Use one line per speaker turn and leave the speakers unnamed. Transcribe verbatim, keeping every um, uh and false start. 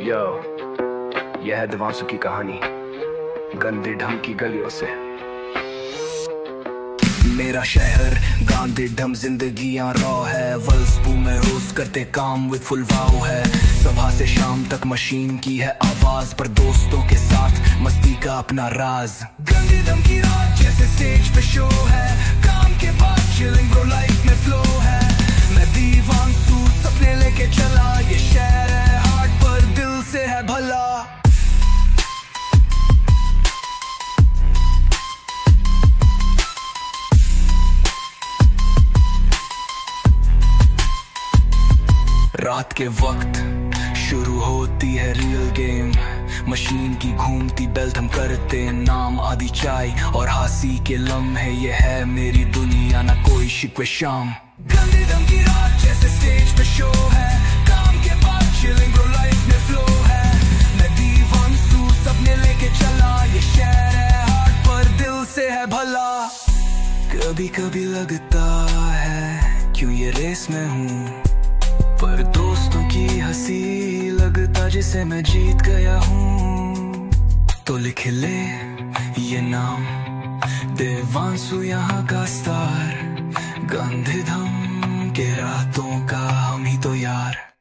यो, यह है दिवांसु की कहानी गंदे ढंग की गलियों से।
मेरा शहर गांधी ढम जिंदगियां रॉ है। वल्सपू में रोज करते काम विद फुल वाव है। सुबह से शाम तक मशीन की है आवाज, पर दोस्तों के साथ मस्ती का अपना राज। गंदी ढम की रात जैसे स्टेज पे शो है। काम के बाद चिलिंग ब्रो लाइफ में फ्लो है। मैं दीवांसु सपने लेके चला। ये शहर है हार्ट पर दिल से है भला। रात के वक्त शुरू होती है रियल गेम। मशीन की घूमती बेल्ट हम करते नाम। आधी चाय और हंसी के लम्हे, ये है मेरी दुनिया, ना कोई शिकवे शाम। गंदी ढंग की रात जैसे स्टेज पे शो है। काम के बाद चिलिंग ब्रो लाइफ में फ्लो है। मैं दीवांसु सपने लेके चला। ये शहर है हार्ट पर दिल से है भला। कभी कभी लगता है क्यों ये रेस में हूँ, पर दोस्तों की हंसी लगता जिसे मैं जीत गया हूँ। तो लिख ले ये नाम, दिवांसु यहाँ का स्टार। गंदे ढंग के रातों का हम ही तो यार।